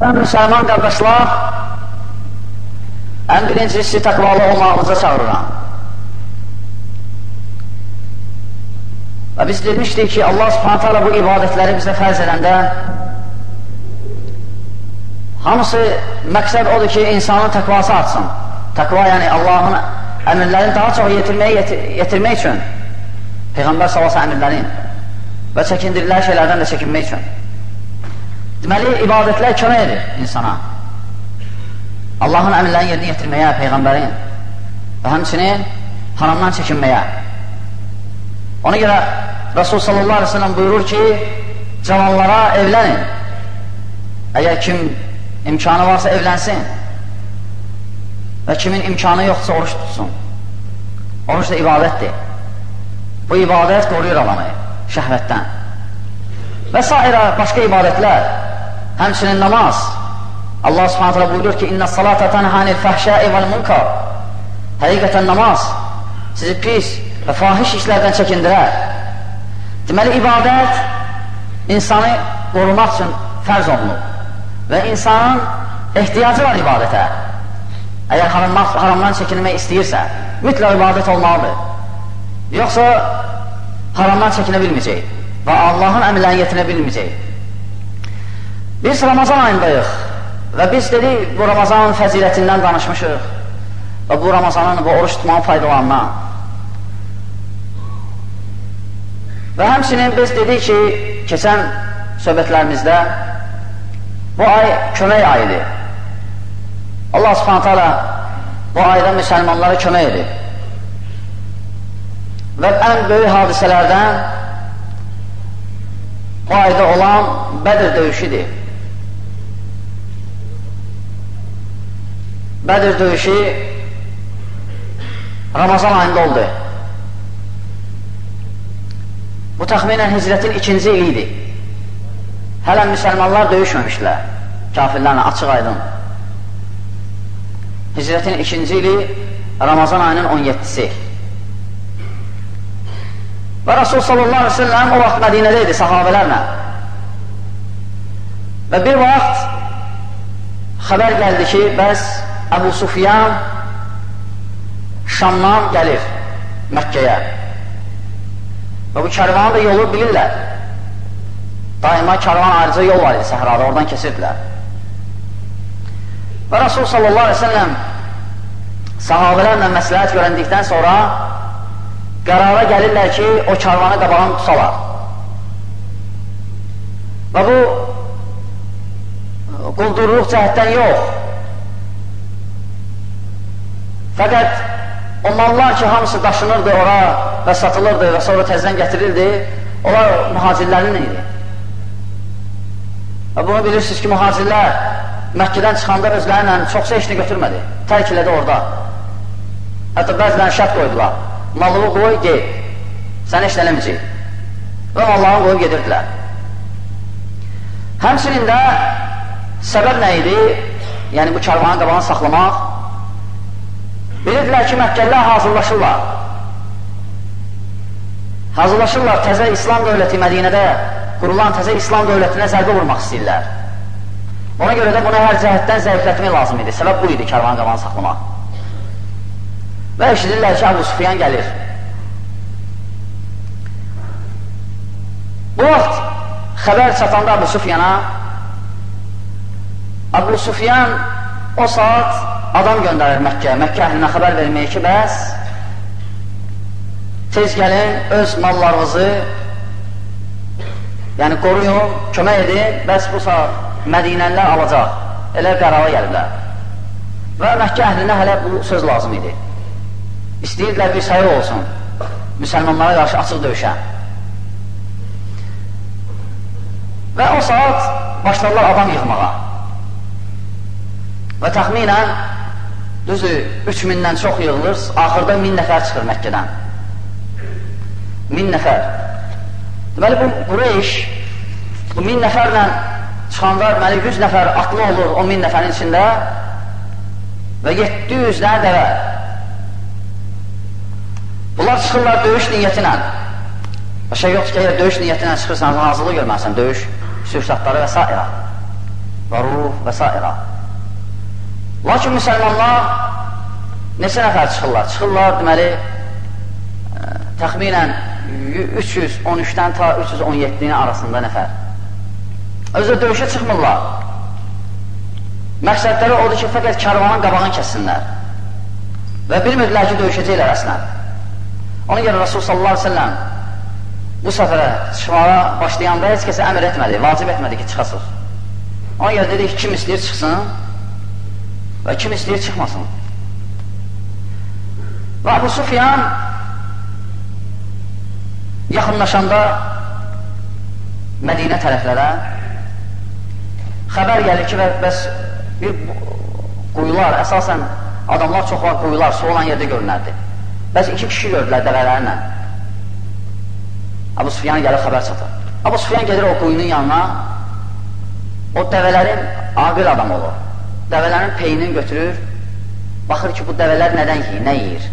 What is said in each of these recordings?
Müsəlman qardaşlar, ən birincisi təqvalı olmağımıza çağırıram. Və biz demişdik ki, Allah Subhanahu taala bu ibadətləri bizə fərz edəndə hamısı məqsəd odur ki, insanın təqvası artsın. Təqva yəni Allahın əmrlərini daha çox yetirmək üçün, Peyğəmbər sallallahu əmrlərin və çəkindirilən şeylərdən də çəkinmək üçün. Deməli, ibadətlər kömək edir insana. Allahın əmrlərini yerinə yetirməyə, Peyğəmbərin və həmçinin haramdan çəkinməyə. Ona görə Rasul sallallahu aleyhi ve sellem buyurur ki, cavanlara evlənin. Əgər kim imkanı varsa evlənsin və kimin imkanı yoxsa oruç tutsun. Oruç da ibadətdir. Bu ibadət qoruyur alanı şəhvətdən. Və s. başqa ibadətlər, həmçinin namaz. Allah subhanahu teala buyurur ki, İnna salata tanhanil fəhşai vel munkar. Həqiqətən namaz sizi pis və fahiş işlərdən çəkindirər. Deməli, ibadət insanı qorumaq üçün fərz olunub və insanın ehtiyacı var ibadətə. Əgər haramdan çəkinmək istəyirsə, mütləq ibadət olmalıdır. Yoxsa haramdan çəkinə bilməyəcək və Allahın əmrlərini yetirə bilməyəcək. Biz Ramazan ayındayıq və biz dedik, bu Ramazanın fəzilətindən danışmışıq və bu Ramazanın, bu oruç tutmanın faydalarından. Və həmçinin biz dedik ki, keçən söhbətlərimizdə bu ay kömək ayıdır. Allah subhanahu taala bu ayda müsəlmanlara kömək edir. Və ən böyük hadisələrdən bu ayda olan Bədir döyüşüdür. Bədir döyüşü Ramazan ayında oldu. Bu təxminən hicrətin 2-ci ilidir. Hələ müsəlmanlar döyüşməmişlər, kafirlərlə, açıq aydın. Hicrətin 2-ci ili Ramazan ayının 17-si. Və Rasul sallallahu aleyhi ve sellem o vaxt Mədinədə idi sahabələrlə. Və bir vaxt xəbər gəldi ki, bəs Əbu Sufyan Şamdan gəlir Məkkəyə. Və bu kərvanın da yolu bilirlər. Daima kərvan ayrıca yol var idi səhrada, oradan kesirdilər. Və Rasul sallallahu aleyhi ve sellem sahabələrlə məsləhət görəndikdən sonra qərara gəlirlər ki, o kərvanı qabağını tusalar. Və bu quldurluq cəhətdən yox. Fəqət o mallar ki, hamısı daşınırdı ora və satılırdı və sonra təzdən gətirildi, onlar mühacirlərin idi. Və bunu bilirsiniz ki, mühacirlər Məkkədən çıxanda özlərinlə çoxsa işini götürmədi, tərk elədi orada. Hətta bəzilərini şərt qoydular, mallığı qoy, gey, sən işlə eləməyəcək. Və mallarını qoyub gedirdilər. Həmçinin də səbəb nə idi? Yəni bu kərvanın qabağını saxlamaq. Bilirdilər ki, Məkkəlilər hazırlaşırlar. Hazırlaşırlar, təzə İslam dövləti Mədinədə qurulan təzə İslam dövlətinə zərbə vurmaq istəyirlər. Ona görə də buna hər cəhətdən zəiflətmək lazım idi. Səbəb bu idi, kərvanın qabağını saxlamaq. Və eşidirlər ki, Əbu Sufyan gəlir. Bu vaxt xəbər çatanda Əbu Sufyana, Əbu Sufyan o saat adam göndərir Məkkəyə, Məkkə əhlinə xəbər verməyə ki, bəs tez gəlin, öz mallarınızı yəni qoruyun, kömək edin, bəs bu saat Mədinəlilər alacaq. Elə qərara gəlirlər. Və Məkkə əhlinə hələ bu söz lazım idi. İstəyirdilər bir sayı olsun, müsəlmanlara qarşı açıq döyüşə. Və o saat başlarlar adam yığmağa. Və təxminən düzü 3000-dən çox yığılır, axırda 1000 nəfər çıxır Məkkədən. 1000 nəfər. Deməli, bu Qureyş bu 1000 nəfərlə çıxanda, deməli, 100 nəfər atlı olur o 1000 nəfərin içində və 700-lər dəvə. Bunlar çıxırlar döyüş niyyətinə. Başa yoxdur ki, əgər döyüş niyyətinə çıxırsan, hazırlıq görməlisən, döyüş, sürşatları və s. və ruh və s. Lakin müsəlmanlar neçə nəfər çıxırlar? Çıxırlar, deməli, təxminən 313-dən ta 317-nin arasında nəfər. Özü döyüşə çıxmırlar. Məqsədləri odur ki, fəqət kərvanın qabağını kəssinlər. Və bilmirdilər ki, döyüşəcəklər əslən. Ona görə Rasul sallallahu aleyhi ve sellem bu səfərə çıxmağa başlayanda heç kəsə əmr etmədi, vacib etmədi ki, çıxasın. Ona görə dedi ki, kim istəyir çıxsın və kim istəyir çıxmasın. Və Əbu Sufyan yaxınlaşanda Mədinə tərəflərə xəbər gəlir ki, bəs bir quyular, əsasən adamlar çox var quyular, su olan yerdə görünərdi. Bəs 2 kişi gördülər dəvələrlə. Əbu Sufyan gəlir xəbər çatır. Əbu Sufyan gedir o quyunun yanına, o dəvələrin aqil adam olur. Dəvələrin peynini götürür, baxır ki, bu dəvələr nədən yiyir, nə yiyir?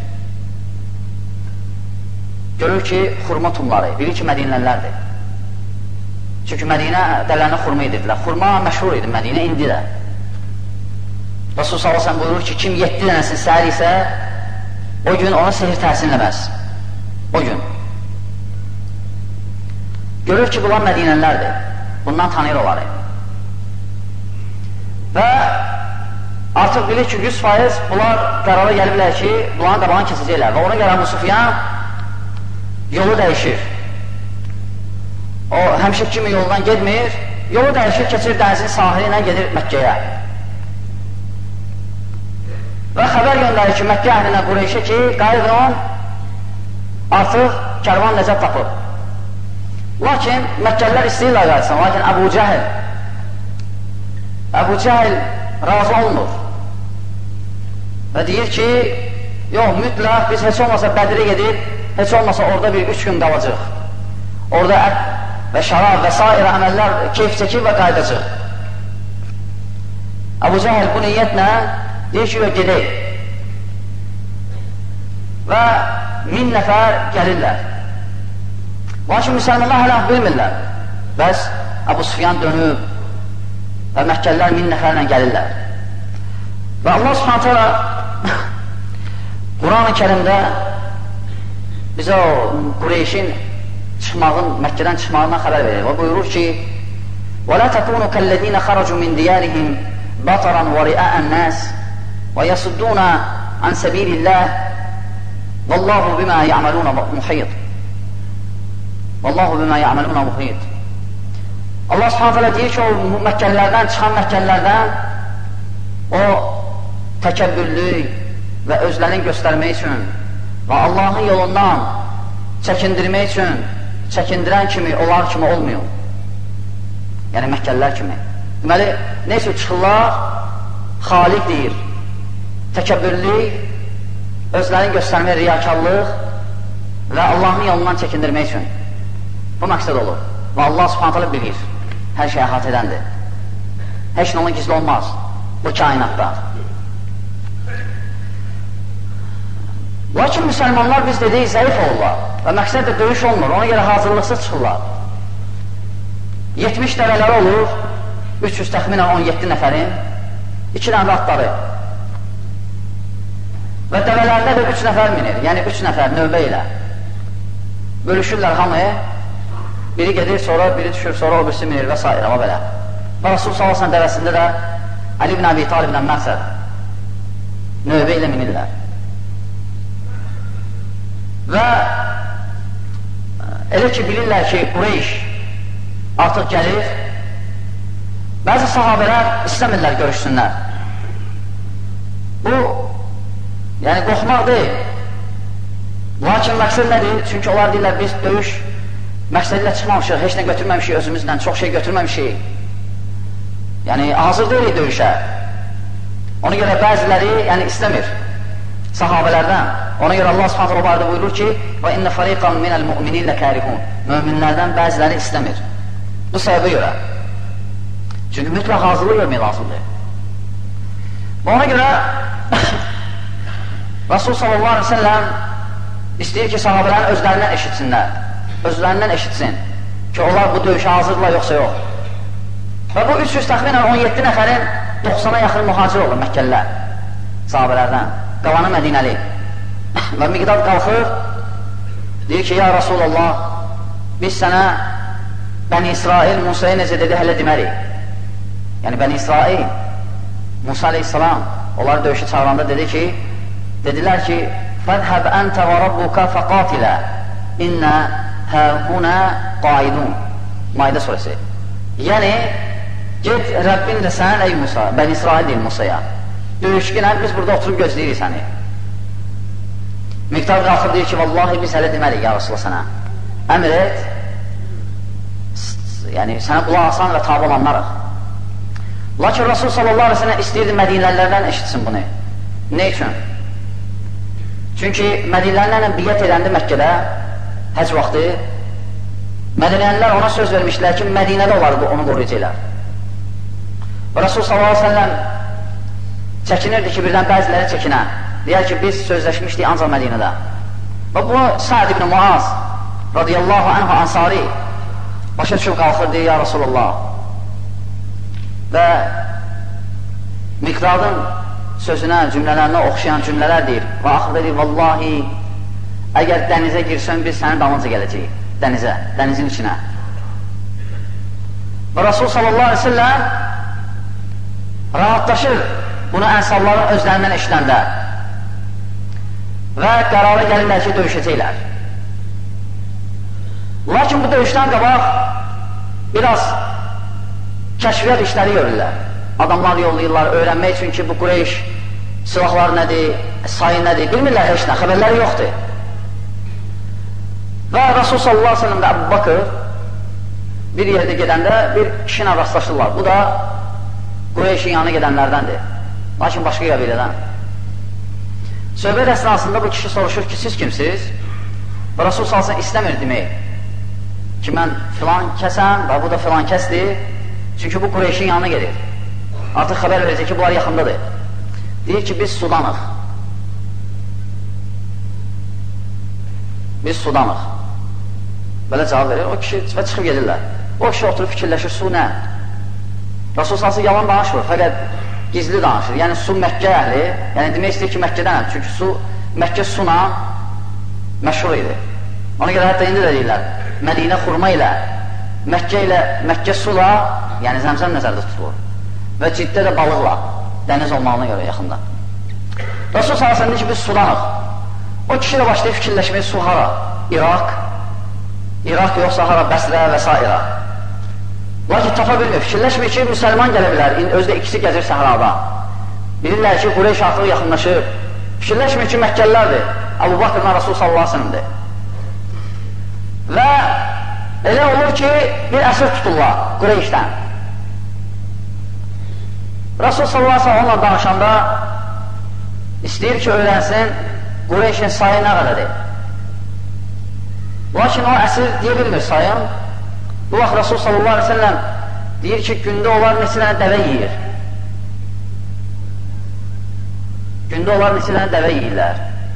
Görür ki, xurma tumları, bilir ki, Mədinələrdir. Çünki Mədinə dəvələrinə xurma edirdilər. Xurma məşhur idi Mədinə, indi də. Rasul sallallahu aleyhi ve sellem buyurur ki, kim 7 dənəsin səhər isə, o gün ona sehir təhsinləməz. O gün. Görür ki, bunlar Mədinələrdir. Bundan tanıyır onları. Və artıq bilir ki, 100% bunlar qərara gəliblər ki, bunların qabağını kesəcəklər. Və ona görə Əbu Sufyan yolu dəyişir. O, həmişə kimi yoldan gedmir, yolu dəyişir, keçir dənizin sahili ilə gedir Məkkəyə. Və xəbər göndərir ki, Məkkə əhlinə Qureyşə ki, qayıdın, artıq kərvan nəcət tapıb. Lakin Məkkəlilər istəyirlər qayıtsın, lakin Əbu Cəhil razı olunur. Və deyir ki, yox, mütləq biz heç olmasa Bədirə gedib, heç olmasa orada bir 3 gün qalacaq. Orada ət və şərab və s. əməllər keyf çəkir və qaydacaq. Əbu Cəhil bu niyyətlə deyir ki, gedək. Və 1000 nəfər gəlirlər. Lakin müsəlmanlar hələ bilmirlər. Bəs Əbu Sufyan dönüb və Məkkəlilər 1000 nəfərlə gəlirlər. Və Allah subhanət hələ Quran-ı Kərimdə bizə o Qureyşin çıxmağın, Məkkədən çıxmağından xəbər verir. O buyurur ki, وَلَا تَكُونُوا كَالَّذِينَ خَرَجُوا مِنْ دِيَارِهِمْ بَطَرًا وَرِئَاءَ النَّاسِ وَيَصُدُّونَ عَنْ سَبِيلِ اللَّهِ وَاللَّهُ بِمَا يَعْمَلُونَ مُحِيطٌ Vallahu bimə ya'maluna muhit. Allah subhanət hələ deyir ki, o Məkkəlilərdən, çıxan Məkkəlilərdən o təkəbbürlük və özlərini göstərmək üçün və Allahın yolundan çəkindirmək üçün çəkindirən kimi, onlar kimi olmuyor. Yəni Məkkəlilər kimi. Deməli, neysə çıxırlar, xaliq deyir, təkəbbürlük, özlərini göstərmək, riyakarlıq və Allahın yolundan çəkindirmək üçün. Bu məqsəd olur. Və Allah subhanətələ bilir. Hər şey əhatə edəndir. Heç nə onun gizli olmaz. Bu kainatda. Lakin müsəlmanlar biz dedik, zəif olurlar. Və məqsəd də döyüş olmur. Ona görə hazırlıqsız çıxırlar. 70 dəvələri olur. 300 təxminən 17 nəfərin. 2 dənə atları. Və dəvələrdə də 3 nəfər minir. Yəni 3 nəfər növbə ilə. Bölüşürlər hamı. Biri gedir, sonra biri düşür, sonra o birisi minir və s. Ama belə. Və Rasul sallallahu dəvəsində də Ali ibn Abi Taliblə Məqsəd növbə ilə minirlər. Və elə ki bilirlər ki, Qureyş artıq gəlir, bəzi sahabələr istəmirlər görüşsünlər. Bu, yəni qorxmaq deyil. Lakin məqsəd nədir? Çünki onlar deyirlər, biz döyüş məqsədilə çıxmamışıq, heç nə götürməmişik özümüzdən, çox şey götürməmişik. Yəni, hazır deyilik döyüşə. Ona görə bəziləri istəmir sahabələrdən. Ona görə Allah subhanətə o barədə buyurur ki, وَإِنَّ فَرِيقًا مِنَ الْمُؤْمِنِينَ لَكَارِهُونَ Möminlərdən bəziləri istəmir. Bu səbəbə görə. Çünki mütləq hazırlıq görmək lazımdır. Ona görə Rasul sallallahu aleyhi ve sellem istəyir ki, sahabələrin özlərindən eşitsinlər. Özlərindən eşitsin ki, onlar bu döyüşə hazırdılar, yoxsa yox. Və bu 300 təxminən 17 nəfərin 90-a yaxın mühacir olur Məkkəlilər, sahabələrdən, qalanı Mədinəli. Və Miqdad qalxır, deyir ki, ya Rasulallah, biz sənə Bəni İsrail Musa'ya necə dedi, hələ demərik. Yəni Bəni İsrail, Musa aleyhissalam, onları döyüşü çağıranda dedilər ki, fədhəb əntə və rabbuka fəqatilə, innə həhunə qaidun. Maidə surəsi. Yəni, get Rəbbin də sən, ey Musa, Bəni İsrail deyil Musa'ya. Döyüşkünə, biz burada oturub gözləyirik səni. Miqdad qalxır deyir ki, vallahi biz hələ demərik, ya Rasulullah sənə. Əmr et, yəni sənə qulaq asan və tabi olanlarıq. Lakin Rasul sallallahu aleyhi ve sellem istəyirdi Mədinəlilərdən eşitsin bunu. Ne üçün? Çünki Mədinəlilərlə biyyət edəndi Məkkədə, həc vaxtı, Mədinəlilər ona söz vermişlər ki, Mədinədə olardı, onu qoruyacaqlar. Rasul sallallahu aleyhi ve sellem çəkinirdi ki, birdən bəziləri çəkinə. Deyər ki, biz sözləşmişdik ancaq Mədinədə. Və bu Sa'd ibn Muaz radiyallahu anhu ansari başa düşüb qalxır deyir, ya Rasulullah. Və Miqdadın sözünə, cümlələrinə oxşayan cümlələr deyir. Və axırda deyir, vallahi, əgər dənizə girsən, biz sənin dalınca gələcəyik. Dənizə, dənizin içinə. Və Rasul sallallahu aleyhi ve sellem rahatlaşır bunu ənsarların özlərindən eşidəndə və qərara gəlirlər ki, döyüşəcəklər. Lakin bu döyüşdən qabaq biraz kəşfiyyat işləri görürlər. Adamlar yollayırlar, öyrənmək üçün ki, bu Qureyş silahlar nədir, sayı nədir, bilmirlər heç nə, xəbərləri yoxdur. Və Rasul sallallahu aleyhi ve sellem də Əbu Bakır bir yerdə gedəndə bir kişinə rastlaşırlar. Bu da Qureyşin yanına gedənlərdəndir. Lakin başqa qəbilədən. Söhbət əsnasında bu kişi soruşur ki, siz kimsiz? Və Rasul sallallahu aleyhi ve sellem istəmir demək ki, mən filan kəsəm və bu da filan kəsdir. Çünki bu Qureyşin yanına gedir. Artıq xəbər verəcək ki, bunlar yaxındadır. Deyir ki, biz Sudanıq. Biz Sudanıq. Belə cavab verir. O kişi və çıxıb gedirlər. O kişi oturub fikirləşir, su nə? Rasul sallallahu yalan danışmır, fəqət gizli danışır. Yəni su Məkkə əhli, yəni demək istəyir ki, Məkkədənəm. Çünki su, Məkkə suna məşhur idi. Ona görə hətta indi də deyirlər, Mədinə xurma ilə, Məkkə sula, yəni zəmzəm nəzərdə tutulur. Və ciddə də balıqla, dəniz olmağına görə yaxında. Rasul sallallahu deyir ki, biz Sudanıq. O kişi də başlayıb fikirləşmək, su hara? İraq yoxsa hara, Bəsrə və s. Lakin tapa bilmir, fikirləşmir ki, müsəlman gələ bilər, özdə ikisi gəzir səhrada. Bilirlər ki, Qureyş artıq yaxınlaşır. Fikirləşmir ki, Məkkəlilərdir, Əbu Bakırla Rasul sallallahu aleyhi ve sellem'dir. Və elə olur ki, bir əsir tuturlar Qureyşdən. Rasul sallallahu aleyhi ve sellem onunla danışanda istəyir ki, öyrənsin Qureyşin sayı nə qədədir. Lakin o əsir deyə bilmir sayın. Bu vaxt Rasul sallallahu aleyhi ve sellem deyir ki, gündə onlar neçə dənə dəvə yiyir. Gündə onlar neçə dənə dəvə yiyirlər.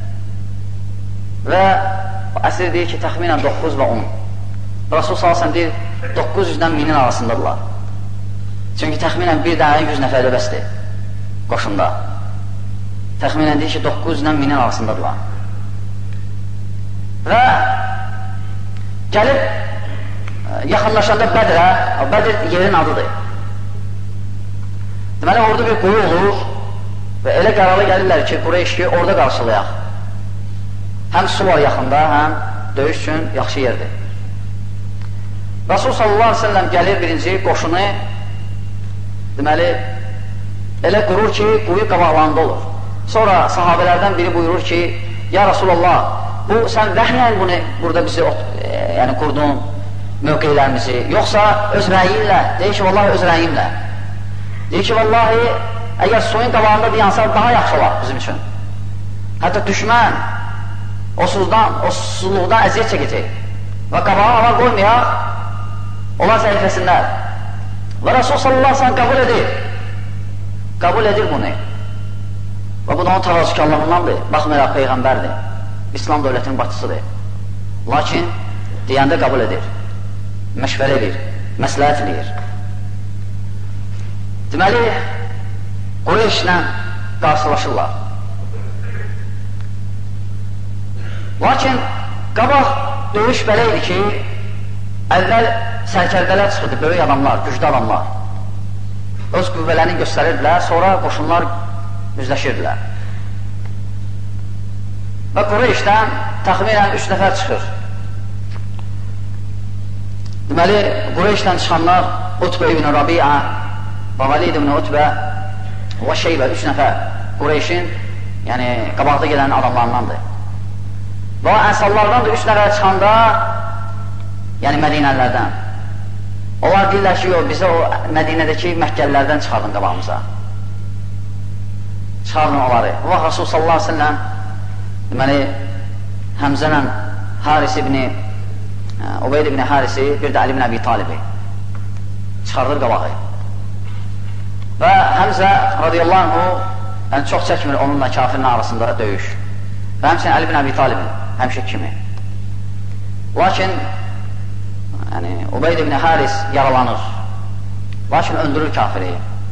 Və əsir deyir ki, təxminən 9 və 10. Rasul sallallahu aleyhi ve sellem deyir, 900-dən 1000-in arasındadırlar. Çünki təxminən bir dənə 100 nəfərdə bəsdir qoşunda. Təxminən deyir ki, 900-dən 1000-in arasındadırlar. Və gəlib yaxınlaşanda Bədrə, Bədr yerin adıdır. Deməli, orada bir quyu olur və elə qərara gəlirlər ki, Qureyş ki, orada qarşılayaq. Həm su var yaxında, həm döyüş üçün yaxşı yerdir. Rasul sallallahu aleyhi ve sellem gəlir birinci qoşunu, deməli, elə qurur ki, quyu qabaqlarında olur. Sonra sahabələrdən biri buyurur ki, ya Rasulallah, bu sən vəhmən bunu burada bizi yəni qurdun mövqeylərimizi, yoxsa öz rəyinlə, deyir ki, vallahi öz rəyimlə. Deyir ki, vallahi, əgər suyun qabağında deyansa daha yaxşı olar bizim üçün. Hətta düşmən o susuzluqdan əziyyət çəkəcək və qabağa ala qoymayaq, onlar zəifləsinlər. Və Rasul sallallahu aleyhi ve sellem qəbul edir bunu. Və bu da onun təvazükarlığındandır, baxmayaraq Peyğəmbərdir, İslam dövlətinin başçısıdır. Lakin deyəndə qəbul edir, məşvərə edir, məsləhət edir. Deməli, Qureyşlə qarşılaşırlar. Lakin, qabaq döyüş belə idi ki, əvvəl sərkərdələr çıxırdı, böyük adamlar, güclü adamlar. Öz qüvvələrini göstərirdilər, sonra qoşunlar üzləşirdilər. Və Qureyşdən təxminən 3 nəfər çıxır. Deməli, Qureyşdən çıxanlar Utbə ibn Rabi'a, Valid ibn Utbə və Şeybə 3 nəfər Qureyşin, yəni qabaqda gələn adamlarındandır. Və Ənsallardan da 3 nəfər çıxanda, yəni Mədinələrdən. Onlar deyirlər ki, bizə o Mədinədəki Məkkəlilərdən çıxardın qabağımıza. Çıxardın onları. Və Rasul sallallahu aleyhi ve sellem deməli, Həmzənlə Haris ibn Ubeyd ibn Harisi, bir də Ali ibn Əbi Talibi çıxardır qabağı. Və Həmzə radiyallahu anh çox çəkmir onunla kafirin arasında döyüş. Və həmçinin Ali ibn Əbi Talibin həmişə kimi. Lakin Ubeyd ibn Haris yaralanır. Lakin öldürür kafiri.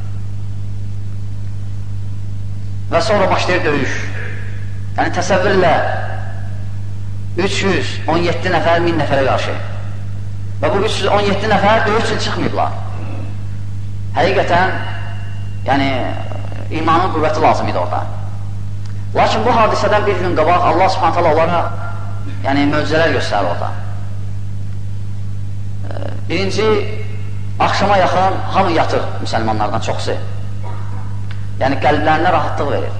Və sonra başlayır döyüş. Yəni təsəvvürlə 317 nəfər 1000 nəfərə qarşı. Və bu 317 nəfər döyüş üçün çıxmayıblar. Həqiqətən, yəni, imanın qüvvəti lazım idi orada. Lakin bu hadisədən bir gün qabaq Allah subhanət hala onlara möcüzələr göstərir orada. Birinci, axşama yaxın hamı yatır müsəlmanlardan çoxsu. Yəni, qəlblərinə rahatlıq verir.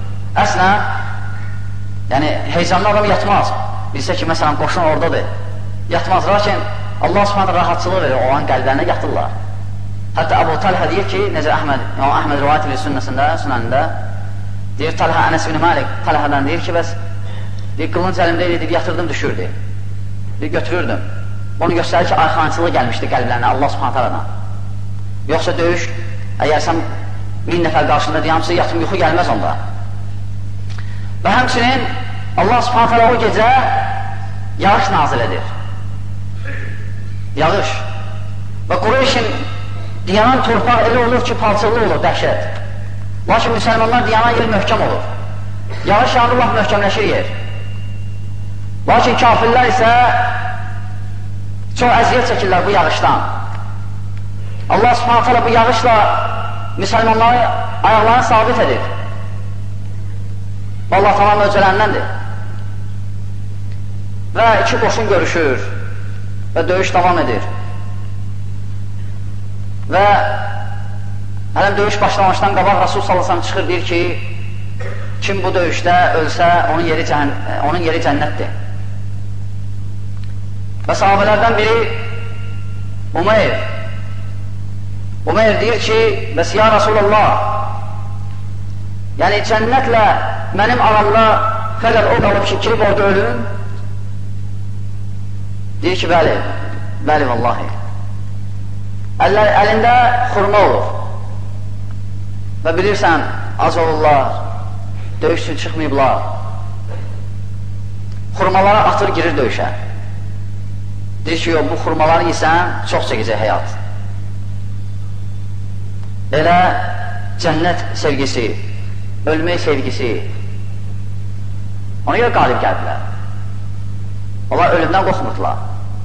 Əslən, heyecanlı adam yatmaz. Bilsə ki, məsələn, qoşun oradadır. Yatmaz, lakin Allah subhanət rahatçılığı verir, olan qəlblərinə yatırlar. Hətta Əbu Talhə deyir ki, necə Əhməd rivayət edir sünənində, deyir Talhə Ənəs ibn Malik Talhədən deyir ki, bəs qılınc əlimdə idi, yatırdım, düşürdü. Götürürdüm. Onu göstərir ki, arxançılığı gəlmişdi qəlblərinə Allah subhanət haladan. Yoxsa döyüş, əgər sən 1000 nəfər qarşında deyəmsə, yatım yuxu gəlməz onda. Və həmçinin Allah subhanət hala o gecə yağış nazil edir. Yağış. Və Qureyşin diyanan torpaq elə olur ki, palçıqlı olur, dəhşət. Lakin müsəlmanlar diyanan yer möhkəm olur. Yağış yağır, Allah möhkəmləşir yer. Lakin kafirlər isə çox əziyyət çəkirlər bu yağışdan. Allah subhanət hala bu yağışla müsəlmanları ayaqlarını sabit edir. Allah tamam möcüzələndəndir. Və iki qoşun görüşür və döyüş davam edir. Və hələm döyüş başlamışdan qabaq Rasul sallallahu çıxır, deyir ki, kim bu döyüşdə ölsə, onun yeri cənnətdir. Və sahabələrdən biri Umeyr deyir ki, bəs ya Rasulallah, yəni cənnətlə mənim aramda fəqət o qalıb ki, kirib orada ölüm? Deyir ki, bəli, vallahi. Əlində xurma olur. Və bilirsən, az olurlar, döyüş üçün çıxmayıblar. Xurmalara atır, girir döyüşə. Deyir ki, bu xurmaları yesən, çox çəkəcək həyat. Elə cənnət sevgisi, ölmək sevgisi, ona görə qalib gəldilər. Onlar ölümdən qorxmurdular.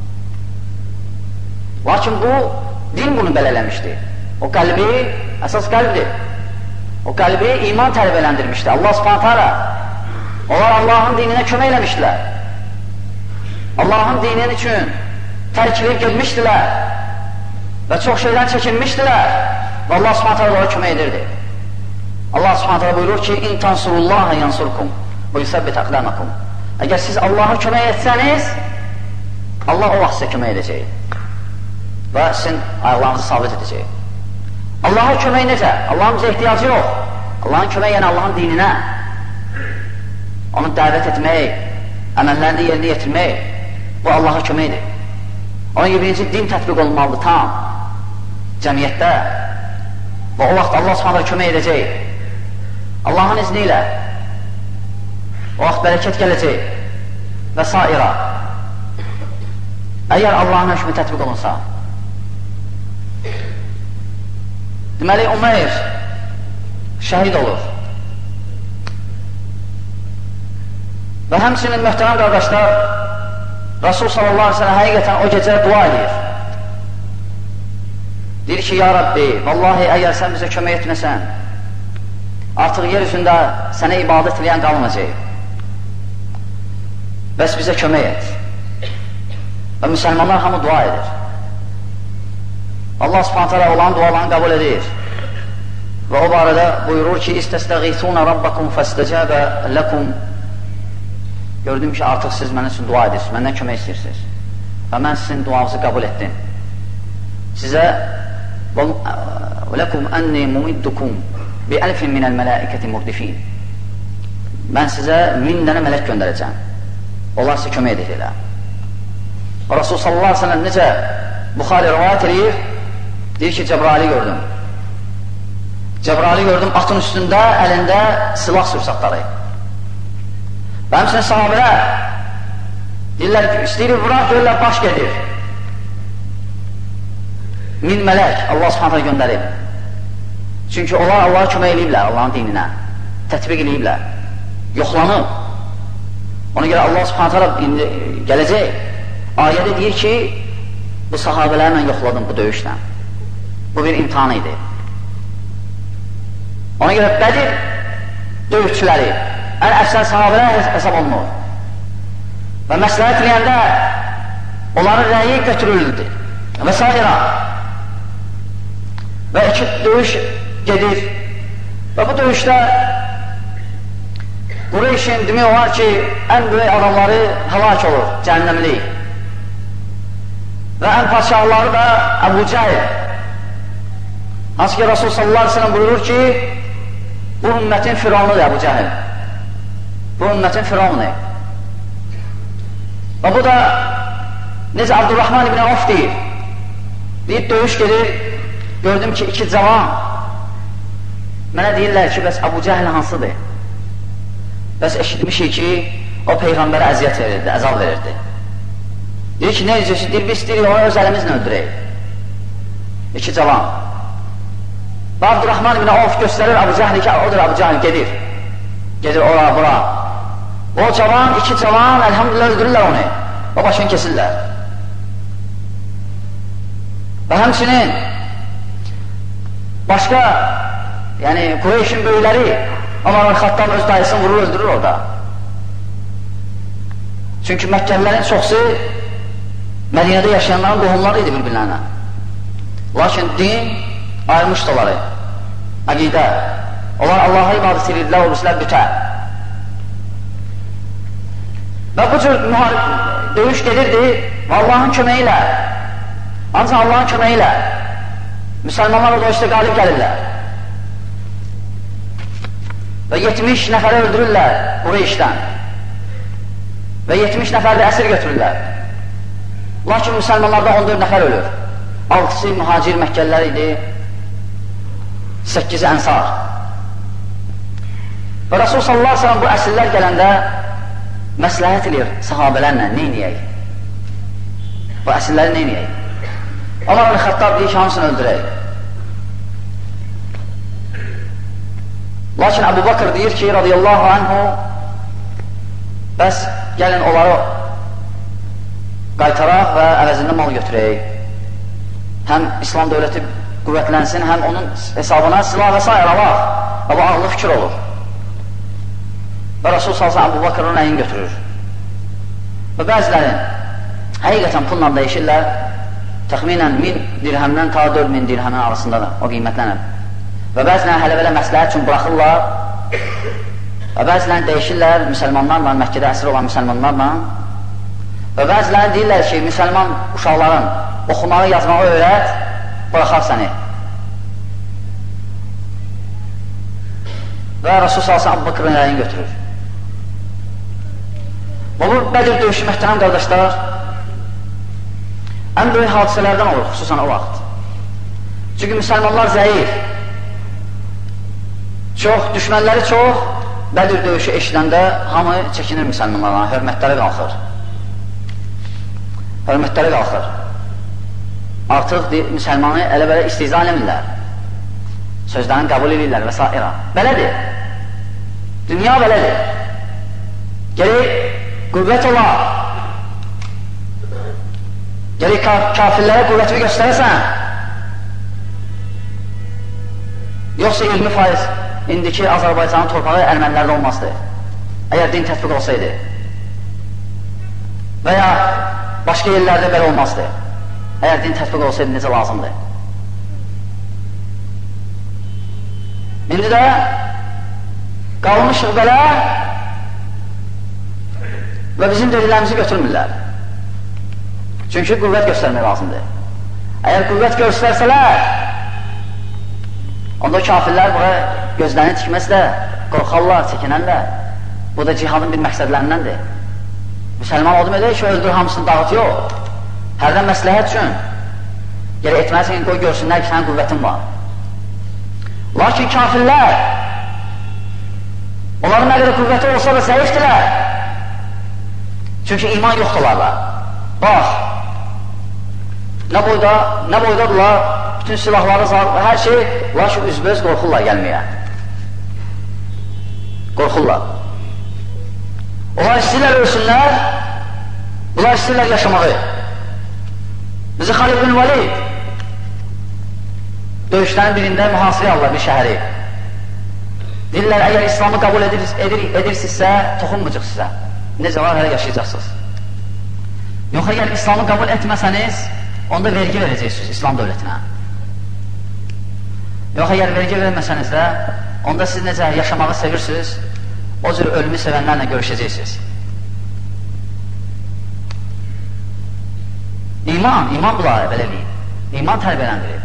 Lakin bu, din bunu belələmişdi. O qəlbi, əsas qəlbdir. O qəlbi iman tərbiyələndirmişdi. Allah subhanət hala, onlar Allahın dininə kömək eləmişdilər. Allahın dinin üçün tərkilib gelmişdilər və çox şeydən çəkinmişdilər və Allah subhanət hala onlara kömək edirdi. Allah subhanət hala buyurur ki, İn tansurullaha yansurkum və yusabbit aqdamakum. Əgər siz Allaha kömək etsəniz, Allah o vaxt sizə kömək edəcək və sizin ayaqlarınızı sabit edəcək. Allaha kömək necə? Allahın bizə ehtiyacı yox. Allahın kömək yəni Allahın dininə, onu dəvət etmək, əməllərini yerinə yetirmək, bu Allaha köməkdir. Onun gibi birinci din tətbiq olunmalıdır tam cəmiyyətdə və o vaxt Allah subhanətlə kömək edəcək. Allahın izni ilə o vaxt bərəkət gələcək və s. Əgər Allahın hökmü tətbiq olunsa. Deməli, Umeyr şəhid olur. Və həmçinin möhtərəm qardaşlar, Rasul sallallahu aleyhi ve sellem həqiqətən o gecə dua edir. Deyir ki, ya Rabbi, vallahi əgər sən bizə kömək etməsən, artıq yer üzündə sənə ibadət edən qalmayacaq. Bəs bizə kömək et. Və müsəlmanlar hamı dua edir. Allah subhanət hələ olan dualarını qəbul edir. Və o barədə buyurur ki, İstəstəğithunə Rabbakum fəstəcəbə ləkum. Gördüm ki, artıq siz mənim üçün dua edirsiniz, məndən kömək istəyirsiniz. Və mən sizin duanızı qəbul etdim. Sizə وَلَكُمْ أَنِّي مُمِدُّكُمْ بِأَلْفٍ مِنَ الْمَلَائِكَةِ مُرْدِفِينَ. Mən sizə 1000 dənə mələk göndərəcəm. Onlar sizə kömək edəcəklər. Rasul sallallahu aleyhi ve sellem necə Buxari rivayət edir, deyir ki, Cəbraili gördüm. Cəbraili gördüm, atın üstündə, əlində silah sursatları. Və həmçinin sahabələr deyirlər ki, istəyirik vuraq, görürlər, baş gedir. 1000 mələk Allah subhanətə göndərib. Çünki onlar Allah'a kömək eləyiblər, Allahın dininə. Tətbiq eləyiblər. Yoxlanıb. Ona görə Allah subhanətə gələcək. Ayədə deyir ki, bu sahabələrlə yoxladım bu döyüşlə. Bu bir imtihan idi. Ona görə Bədir döyüşçüləri ən əfsər sahabələr hesab olunur. Və məsləhət eləyəndə onların rəyi götürülürdü. Və s. Və 2 döyüş gedir. Və bu döyüşdə Qureyşin demək olar ki, ən böyük adamları həlak olur, cəhənnəmlik. Və ən padşahları da Əbu Cəhil. Hansı ki, Rasul sallallahu aleyhi ve sellem buyurur ki, bu ümmətin firavnudur Əbu Cəhil. Bu ümmətin firavnudur. Və bu da necə Abdurrahman ibn Avf deyir. Deyib döyüş gedir, gördüm ki, 2 cavan mənə deyirlər ki, bəs Əbu Cəhil hansıdır? Bəs eşitmişik ki, o Peyğəmbərə əziyyət verirdi, əzab verirdi. Deyir ki, nə edəcəksin? Deyir, biz deyirik, onu öz əlimizlə öldürək. 2 cavan. Və Abdurrahman ibn Avf göstərir Əbu Cəhli ki, odur Əbu Cəhil, gedir. Gedir ora, bura. O cavan, 2 cavan, əlhamdülillah öldürürlər onu. O başını kesirlər. Və həmçinin başqa, yəni Qureyşin böyükləri Ömər Xattab öz dayısını vurur, öldürür orada. Çünki Məkkəlilərin çoxsu Mədinədə yaşayanların qohumları idi bir-birlərinə. Lakin din ayırmışdı onları. Əqidə. Onlar Allah'a ibadət edirdilər, olmuşlar bütə. Və bu cür döyüş gedirdi və Allahın köməyi ilə, ancaq Allahın köməyi ilə müsəlmanlar o döyüşdə qalib gəlirlər. Və 70 nəfəri öldürürlər Qureyşdən. Və 70 nəfər də əsir götürürlər. Lakin müsəlmanlarda 14 nəfər ölür. 6-sı mühacir Məkkəlilər idi, 8-i ənsar. Və Rasul sallallahu aleyhi ve sellem bu əsirlər gələndə məsləhət edir sahabələrlə, neyniyək? Bu əsirləri neyniyək? Ömər ibn Xattab deyir ki, hamısını öldürək. Lakin Əbu Bakır deyir ki, radiyallahu anhu, bəs gəlin onları qaytaraq və əvəzində mal götürək. Həm İslam dövləti qüvvətlənsin, həm onun hesabına silah və s. alaq. Və bu ağlı fikir olur. Və Rasul salsa Əbu Bakırın əyin götürür. Və bəzilərin həqiqətən pulla dəyişirlər, təxminən 1000 dirhəmdən ta 4000 dirhəmin arasındadır, o qiymətlərlə. Və bəzilən hələ belə məsləhət üçün buraxırlar və bəzilən dəyişirlər müsəlmanlarla, Məkkədə əsir olan müsəlmanlarla və bəzilən deyirlər ki, müsəlman uşaqların oxumağı, yazmağı öyrət, buraxar səni. Və Rasul sallallahu Əbu Bakırın rəyini götürür. Və bu Bədir döyüşü möhtərəm qardaşlar ən böyük hadisələrdən olur, xüsusən o vaxt. Çünki müsəlmanlar zəif, çox, düşmənləri çox, Bədir döyüşü eşidəndə hamı çəkinir müsəlmanlarına, hörmətləri qalxır. Hörmətləri qalxır. Artıq müsəlmanı elə belə istihza eləmirlər. Sözlərini qəbul edirlər və s. Belədir. Dünya belədir. Gerək qüvvət ola. Gerək kafirlərə qüvvətini göstərəsən. Yoxsa 20% indiki Azərbaycanın torpağı ermənilərdə olmazdı. Əgər din tətbiq olsaydı. Və ya başqa yerlərdə belə olmazdı. Əgər din tətbiq olsaydı necə lazımdır. İndi də qalmışıq belə və bizim dediklərimizi götürmürlər. Çünki qüvvət göstərmək lazımdır. Əgər qüvvət göstərsələr, onda kafirlər bura gözlərini tikməzlər, qorxarlar, çəkinərlər. Bu da cihadın bir məqsədlərindəndir. Müsəlman odum edək ki, öldür hamısını dağıt, yox. Hərdən məsləhət üçün gələ etməlisin, qoy görsünlər ki, sənin qüvvətin var. Lakin kafirlər, onların nə qədər qüvvəti olsa da zəifdirlər. Çünki iman yoxdurlarlar. Bax, nə boydadırlar, bütün silahları, hər şey, lakin üzbəüz qorxurlar gəlməyə. Qorxurlar. Onlar istəyirlər ölsünlər, bunlar istəyirlər yaşamağı. Bizi Xalid bin Valid döyüşlərin birində mühasirə alırlar bir şəhəri. Deyirlər, əgər İslamı qəbul edirsinizsə, toxunmayacaq sizə. Necə var, hələ yaşayacaqsınız. Yox, əgər İslamı qəbul etməsəniz, onda vergi verəcəksiniz İslam dövlətinə. Yox, əgər vergi verməsəniz də, onda siz necə yaşamağı sevirsiniz, o cür ölümü sevənlərlə görüşəcəksiniz. İman bunlar belə deyil. İman tərbiyələndirir.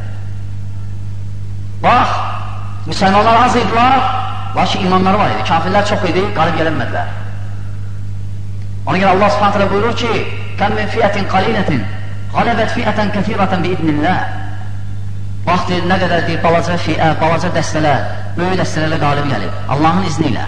Bax, müsəlmanlar az idilər, lakin imanları var idi. Kafirlər çox idi, qalib gələnmədilər. Ona görə Allah subhanət hələ buyurur ki, Kəm min fiyyətin qalilətin, qalibət fiyyətən kəthirətən bi-idnillah. Bax, deyir, nə qədər deyir, balaca fiyə, balaca dəstələr, böyük dəstələrlə qalib gəlib, Allahın izni ilə.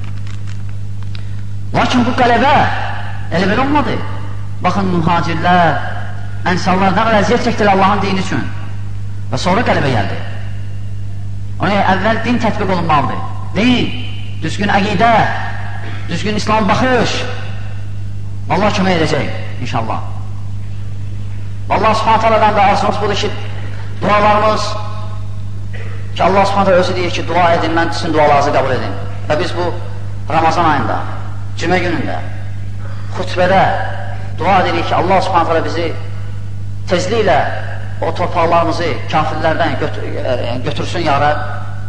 Lakin bu qələbə elə belə olmadı. Baxın, mühacirlər, ənsarlar nə qədər əziyyət çəkdilər Allahın dini üçün və sonra qələbə gəldi. Ona əvvəl din tətbiq olunmalıdır. Din, düzgün əqidə, düzgün İslam baxış. Allah kömək edəcək, inşallah. Allah subhanət hələdən də arzumuz budur ki, dualarımız ki, Allah subhanət hələ özü deyir ki, dua edin, mən sizin dualarınızı qəbul edin. Və biz bu Ramazan ayında, cümə günündə, xütbədə dua edirik ki, Allah subhanət hələ bizi tezliklə o torpaqlarımızı kafirlərdən götürsün ya Rəbb.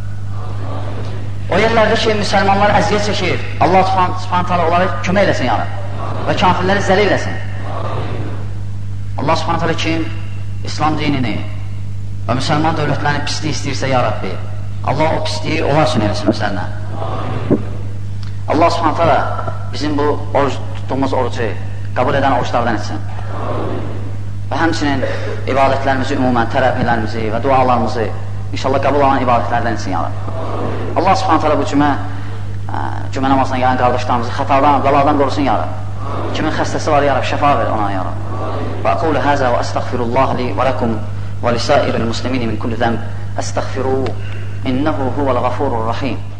O yerlərdə ki, müsəlmanlar əziyyət çəkir, Allah subhanət hələ onları kömək eləsin ya Rəbb və kafirləri zəli eləsin. Allah subhanət hələ kim İslam dinini və müsəlman dövlətlərini pisliyi istəyirsə ya Rəbbi, Allah o pisliyi onlar üçün eləsin özlərinə. Allah subhanət hələ bizim bu tutduğumuz orucu qəbul edən oruçlardan etsin. Və həmçinin ibadətlərimizi, ümumən tərəfilərimizi və dualarımızı inşallah qəbul olan ibadətlərdən etsin ya Rəbbi. Allah subhanət hələ bu cümə namazına gələn qardaşlarımızı xətadan, bəladan qorusun ya Rəbbi. Kimin xəstəsi var ya Rəbbi, şəfa ver ona ya Rəbbi. Və aqulu həzə və əstəğfirullah li və ləkum və lisairil muslimini min kulli zəmb əstəğfiruhu innəhu huvəl-ğafurur-rahim.